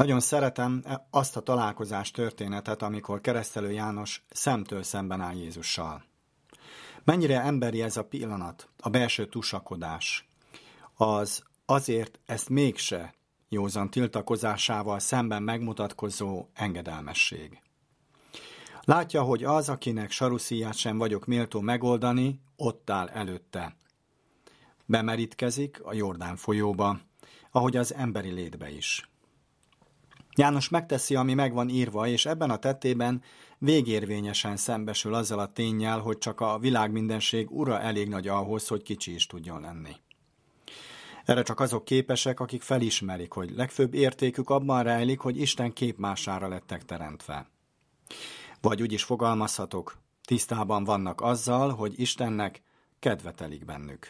Nagyon szeretem azt a találkozás történetet, amikor Keresztelő János szemtől szemben áll Jézussal. Mennyire emberi ez a pillanat, a belső tusakodás. Azért ezt mégse józan tiltakozásával szemben megmutatkozó engedelmesség. Látja, hogy az, akinek saruszíját sem vagyok méltó megoldani, ott áll előtte. Bemerítkezik a Jordán folyóba, ahogy az emberi létbe is. János megteszi, ami meg van írva, és ebben a tettében végérvényesen szembesül azzal a ténnyel, hogy csak a világmindenség ura elég nagy ahhoz, hogy kicsi is tudjon lenni. Erre csak azok képesek, akik felismerik, hogy legfőbb értékük abban rejlik, hogy Isten képmására lettek teremtve. Vagy úgy is fogalmazhatok, tisztában vannak azzal, hogy Istennek kedve telik bennük.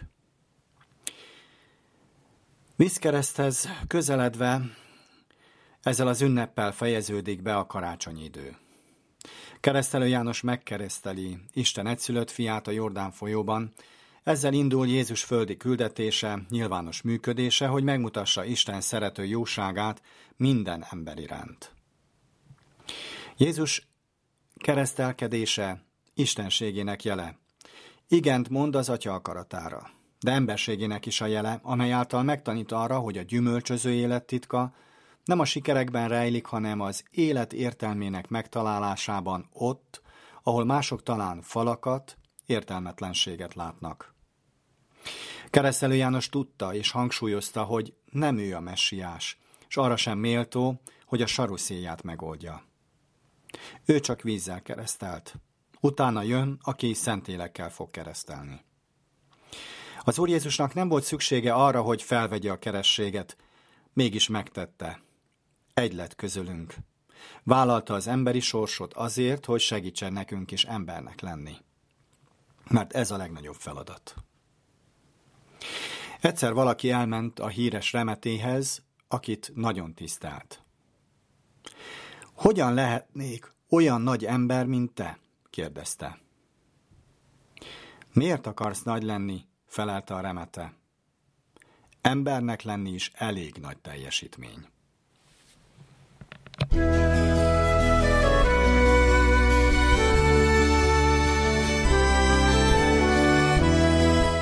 Vízkereszthez közeledve ezzel az ünneppel fejeződik be a karácsonyi idő. Keresztelő János megkereszteli Isten egyszülött fiát a Jordán folyóban, ezzel indul Jézus földi küldetése, nyilvános működése, hogy megmutassa Isten szerető jóságát minden ember iránt. Jézus keresztelkedése istenségének jele. Igent mond az Atya akaratára, de emberségének is a jele, amely által megtanít arra, hogy a gyümölcsöző élet titka nem a sikerekben rejlik, hanem az élet értelmének megtalálásában ott, ahol mások talán falakat, értelmetlenséget látnak. Keresztelő János tudta és hangsúlyozta, hogy nem ő a messiás, és arra sem méltó, hogy a saruszéját megoldja. Ő csak vízzel keresztelt. Utána jön, aki Szentlélekkel fog keresztelni. Az Úr Jézusnak nem volt szüksége arra, hogy felvegye a kerességet, mégis megtette. Egy lett közülünk. Vállalta az emberi sorsot azért, hogy segítsen nekünk is embernek lenni. Mert ez a legnagyobb feladat. Egyszer valaki elment a híres remetéhez, akit nagyon tisztelt. Hogyan lehetnék olyan nagy ember, mint te? Kérdezte. Miért akarsz nagy lenni? Felelte a remete. Embernek lenni is elég nagy teljesítmény.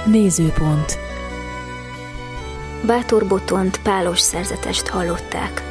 Nézőpont. Bátor Botont pálos szerzetest hallották.